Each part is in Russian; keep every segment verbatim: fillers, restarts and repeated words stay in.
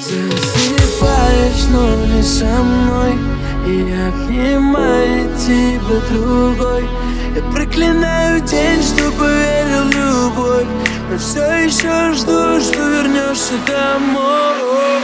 Засыпаешь, но не со мной, и обнимает тебя другой. Я проклинаю день, что поверил в любовь, но все еще жду, что вернешься домой.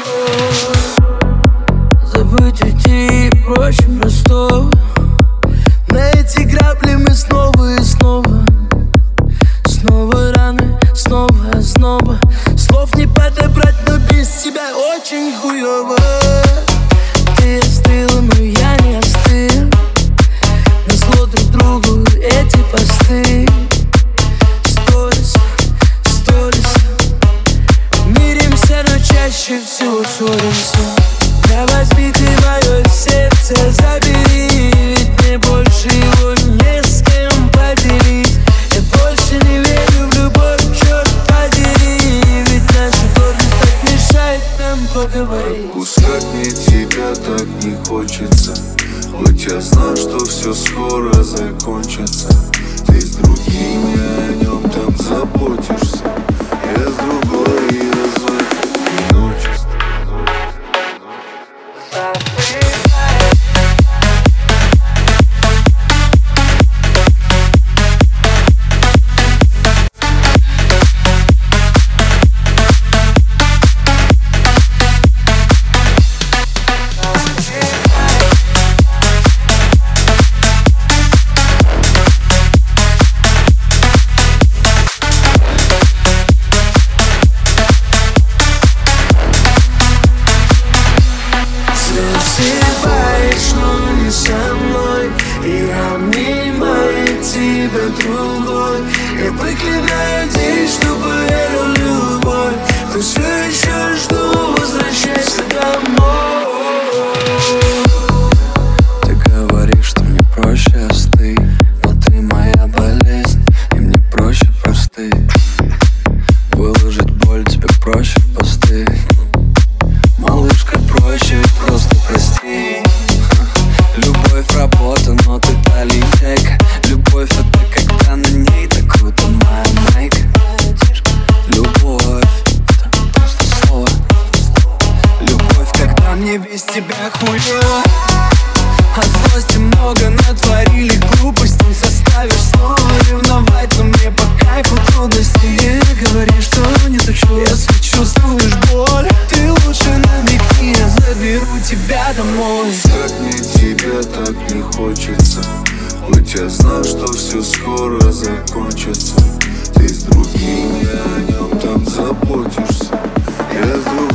Забыть уйти проще простого. На эти грабли мы снова и снова. Снова раны, снова озноба. Слов не подобрать, но без тебя очень хуёво. Ты остыла, но я не остыл. Назло друг другу эти посты. Сторис, сторис. Миримся, но чаще всего ссоримся. Да возьми ты мое сердце, забери, ведь мне больше его не с кем поделить. Я больше не верю в любовь, черт подери, ведь наша гордость так мешает нам поговорить. Отпускать мне тебя так не хочется, хоть я знаю, что все скоро закончится. Ты с другими о нем там заботишься, я с другой и разве одиночество. Засыпаешь, но не со мной, и обнимает тебя другой. Я проклинаю день, что поверил в любовь, но все еще жду, возвращайся домой. Ты говоришь, что мне проще остыть, но ты моя болезнь, и мне проще простыть. Выложить боль тебе проще в посты. Малышка, проще ведь просто прости. Любовь работа, но ты та лентяйка. Любовь это когда на ней так круто моя майка. Любовь это просто слово. Любовь, когда мне без тебя хуёво. От злости много натворили глупостей. Заставишь снова ревновать, но мне по кайфу трудности. И говоришь, что нету чувств. Если чувствуешь боль, ты лучше намекни, я заберу тебя домой. Как мне тебя так не хочется, хоть я знаю, что все скоро закончится. Ты с другими о нем там заботишься, я с другими.